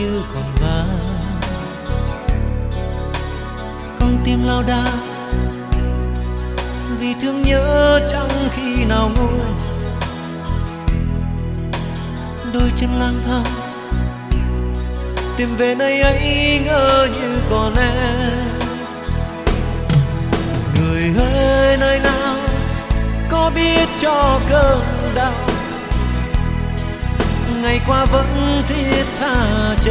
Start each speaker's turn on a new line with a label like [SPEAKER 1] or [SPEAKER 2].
[SPEAKER 1] như còn vàng. Con tim lao đao vì thương nhớ chẳng khi nào nguôi, đôi chân lang thang tìm về nơi ấy ngỡ như còn em. Người ơi nơi nào có biết cho cơn đau, ngày qua vẫn thiết tha chờ.